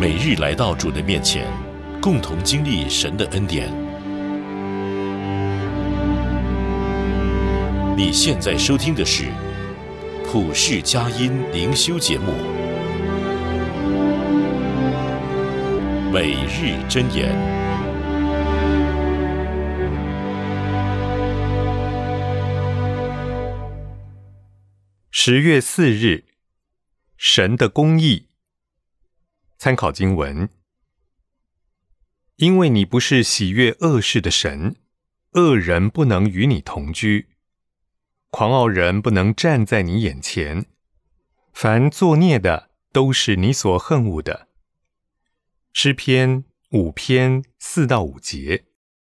每日来到主的面前，共同经历神的恩典。你现在收听的是普世佳音灵修节目，每日箴言。 10月4日，神的公义。参考经文：因为你不是喜悦恶事的神，恶人不能与你同居，狂傲人不能站在你眼前，凡作孽的都是你所恨恶的。诗篇5篇4到5节。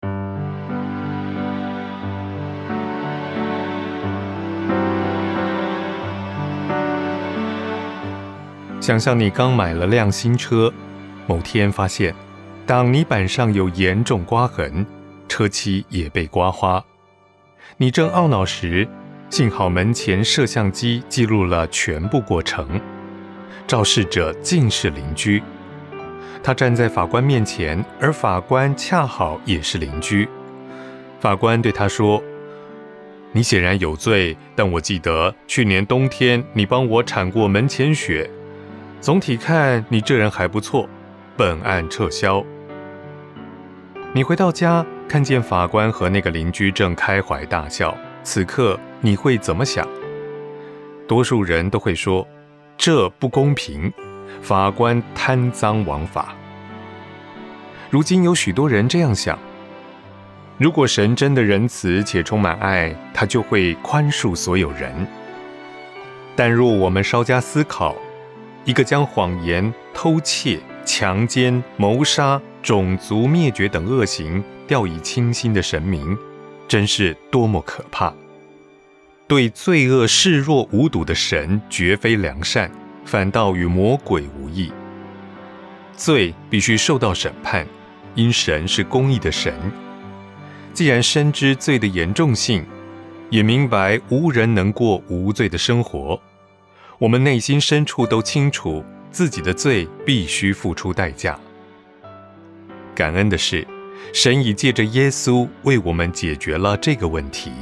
想象你刚买了辆新车，某天发现挡泥板上有严重刮痕，车漆也被刮花。你正懊恼时，幸好门前摄像机记录了全部过程，肇事者竟是邻居。他站在法官面前，而法官恰好也是邻居。法官对他说：你显然有罪，但我记得去年冬天你帮我铲过门前雪，总体看你这人还不错，本案撤销。你回到家，看见法官和那个邻居正开怀大笑，此刻你会怎么想？多数人都会说，这不公平，法官贪赃枉法。如今有许多人这样想，如果神真的仁慈且充满爱，他就会宽恕所有人。但若我们稍加思考，一个将谎言、偷窃、强奸、谋杀、种族灭绝等恶行掉以轻心的神明，真是多么可怕！对罪恶视若无睹的神绝非良善，反倒与魔鬼无异。罪必须受到审判，因神是公义的神。既然深知罪的严重性，也明白无人能过无罪的生活，我们内心深处都清楚自己的罪必须付出代价。感恩的是，神已借着耶稣为我们解决了这个问题。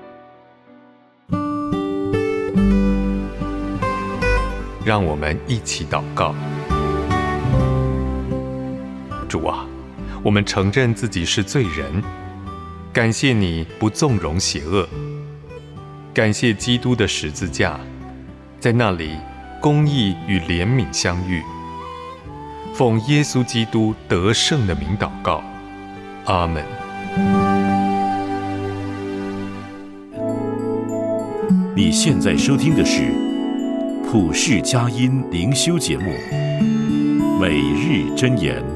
让我们一起祷告。主啊，我们承认自己是罪人，感谢你不纵容邪恶，感谢基督的十字架，在那里公义与怜悯相遇。奉耶稣基督得胜的名祷告，阿们。 你现在收听的是普世佳音灵修节目，每日箴言。